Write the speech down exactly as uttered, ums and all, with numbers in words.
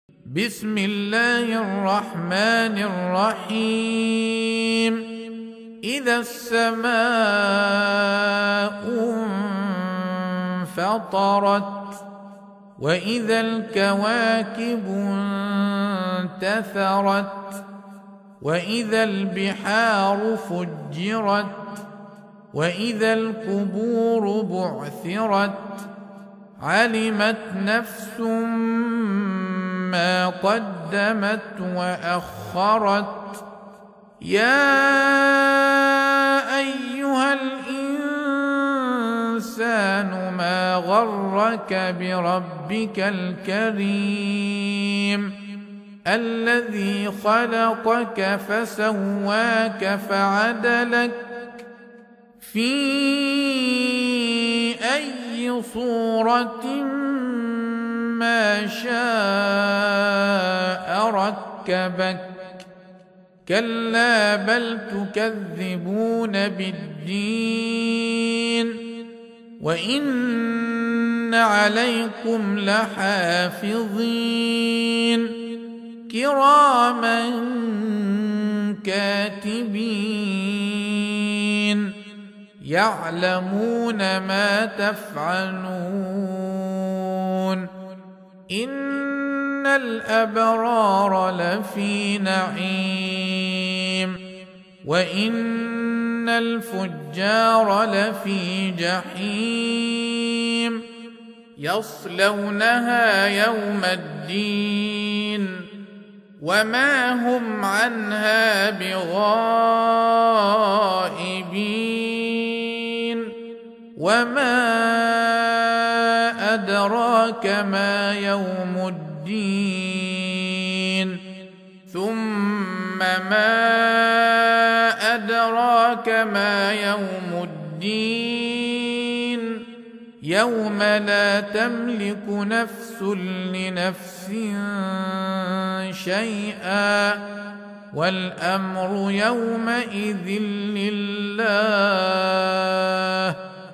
بسم الله الرحمن الرحيم إذا السماء انفطرت وإذا الكواكب انتثرت وإذا البحار فجرت وإذا القبور بعثرت علمت نفس ما قدمت وأخرت يا أيها الإنسان ما غرك بربك الكريم الذي خلقك فسواك فعدلك في أي صورة ما شاء ركبك كلا بل تكذبون بالدين وإن عليكم لحافظين كراما كاتبين يعلمون ما تفعلون إن الأبرار لفي نعيم وإن الفجار لفي جحيم يصلونها يوم الدين وما هم عنها بغائبين وما أدراك ما يوم الدين ثم ما أدراك ما يوم الدين يوم لا تملك نفس لنفس شيئا والأمر يومئذ لله